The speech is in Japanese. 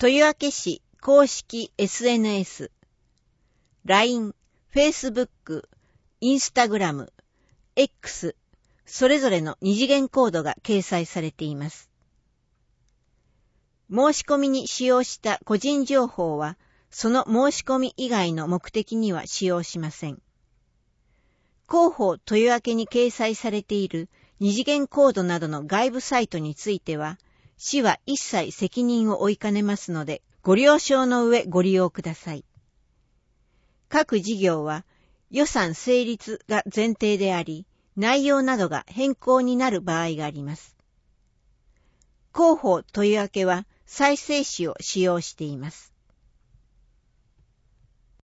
豊明市公式 SNS、LINE、Facebook、Instagram、X、それぞれの二次元コードが掲載されています。申し込みに使用した個人情報は、その申し込み以外の目的には使用しません。広報豊明に掲載されている二次元コードなどの外部サイトについては、市は一切責任を負いかねますので、ご了承の上ご利用ください。各事業は予算成立が前提であり、内容などが変更になる場合があります。広報豊明は再生紙を使用しています。